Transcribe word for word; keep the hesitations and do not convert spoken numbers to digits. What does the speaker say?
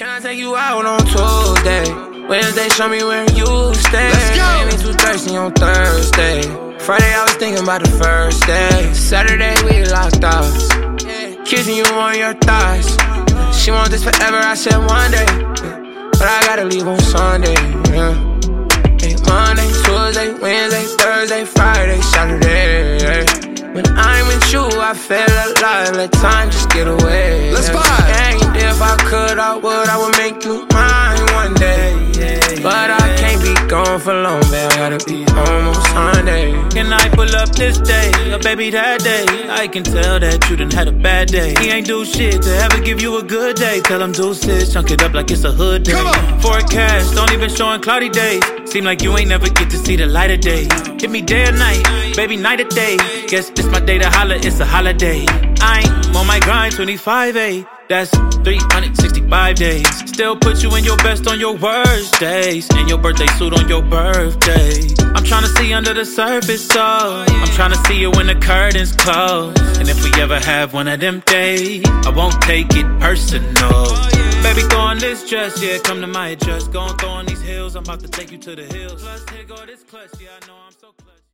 Can I take you out on Tuesday? Wednesday, show me where you stay. Let's go. Ain't too thirsty on Thursday. Friday, I was thinking about the first day. Saturday, we locked eyes. Kissing you on your thighs. She want this forever, I said one day. But I gotta leave on Sunday, yeah. Hey, Monday, Tuesday, Wednesday, Thursday, Friday, Saturday. When I'm with you, I feel alive. Let time just get away. Let's vibe. And if I could, I would. I would make you mine one day. But I can't be gone for long, man. I gotta be home on Sunday. Can I pull up this day, or baby that day? I can tell that you done had a bad day. He ain't do shit to ever give you a good day. Tell him deuces, chunk it up like it's a hood day. Come on. Forecast, don't even showing cloudy days. Seem like you ain't never get to see the light of day. Hit me day or night, baby night or day. Guess this my day to holla, it's a holiday. I ain't on my grind twenty-five eight. That's three hundred sixty-five days. Still put you in your best on your worst days. And your birthday suit on your birthday. I'm tryna see under the surface, so I'm tryna see you when the curtains close. And if we ever have one of them days, I won't take it personal. Baby, throw on this dress, yeah, come to my address. Go on, throw on these heels, I'm about to take you to the hills. Plus, here go this clutch, yeah, I know I'm so clutch.